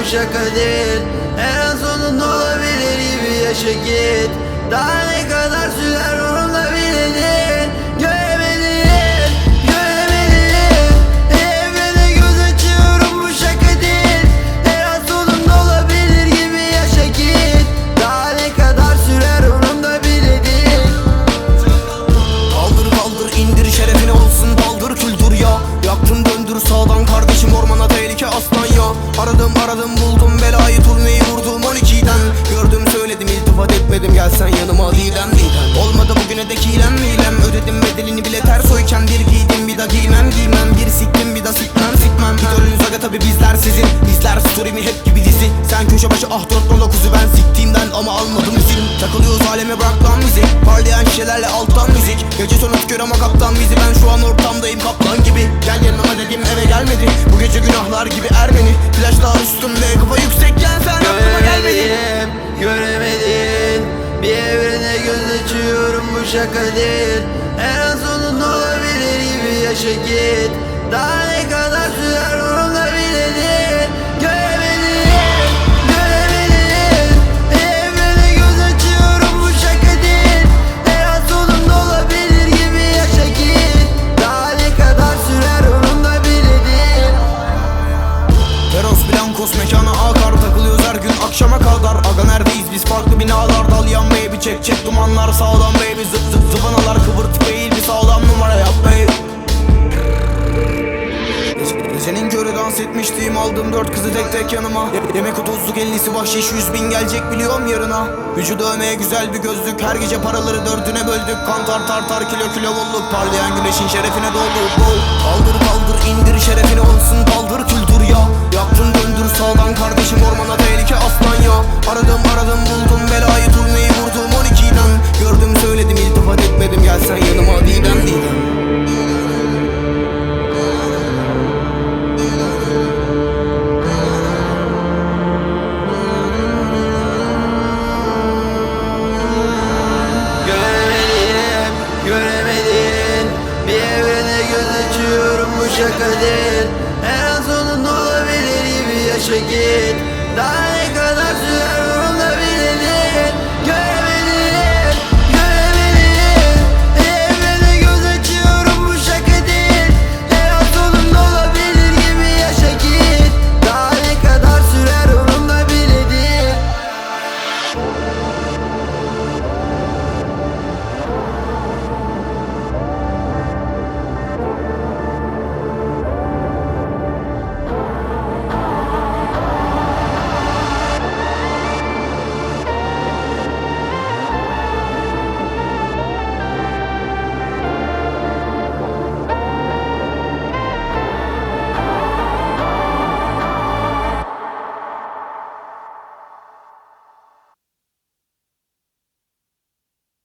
şaka değil. En sonunda olabilir gibi yaşa git. Daha ne kadar sürer umurumda bile değil. Göremedin, göremedin. Evrene göz açıyorum, bu şaka değil. En sonunda olabilir gibi yaşa git. Daha ne kadar sürer umurumda bile değil. Kaldır kaldır indir şerefine olsun baldır kültür ya. Yaktın döndür sağdan kardeşim ormana tehlike aslan ya. Aradım buldum belayı turneyi vurdum 12'den. Gördüm söyledim iltifat etmedim gelsen yanıma didem. Olmadı bugüne dek hilem milem. Ödedim bedelini bile ters oyken bir giydim bir da giymem. Bir siktim bir da sikmem. Gidörünüz aga tabi bizler sizin. Bizler story'mi hep gibi dizi. Sen köşe başı ah 4.9'u ben siktiğimden ama almadım izin. Takılıyoruz aleme bırak lan bizi. Parlayan şişelerle alttan müzik. Gece sonu tükür ama kaptan bizi. Ben şu an ortamdayım kaplan gibi. Gel yanıma dedim eve gelmedi. Bu gece günahlar gibi Ermeni. Flaşlar üstümde kafa yüksekken sen aklıma gelmedin. Göremedin. Bir evrene göz açıyorum, bu şaka değil. En sonunda olabilir gibi yaşa git. Daha ne kadar sürer umurumda bile değil. Göremedin, göremedin. Evrene göz açıyorum, bu şaka değil. En sonunda olabilir gibi yaşa git. Daha ne kadar sürer umurumda bile değil. Feroz Blancos mekana akar. Takılıyoruz her gün akşama kadar. Aga neredeyiz biz farklı binalar. Dalyan baby çek dumanlar sağlam baby. Zıvanalar kıvırtık değil bir sağlam numara yap baby. Senin göre dans etmiştim aldım 4 kızı tek yanıma. Yemek 30'luk 50'si bahşiş 100.000 gelecek biliyorum yarına. Vücu dövmeye güzel bir gözlük. Her gece paraları 4'üne böldük. Kantar tartar kilo bolluk. Parlayan güneşin şerefine dolduk. Kaldır indir şerefine olsun kaldır kültür ya. Yaktın döndür sağdan kardeşim ormana tehlike aslan ya. Aradım buldum belayı turneyi vurdum 12'den. Gördüm söyledim iltifat etmedim gelsen yanıma didem. Göremedin. Bir evrene göz açıyorum, bu şaka değil. En sonunda olabilir gibi yaşa git. Daha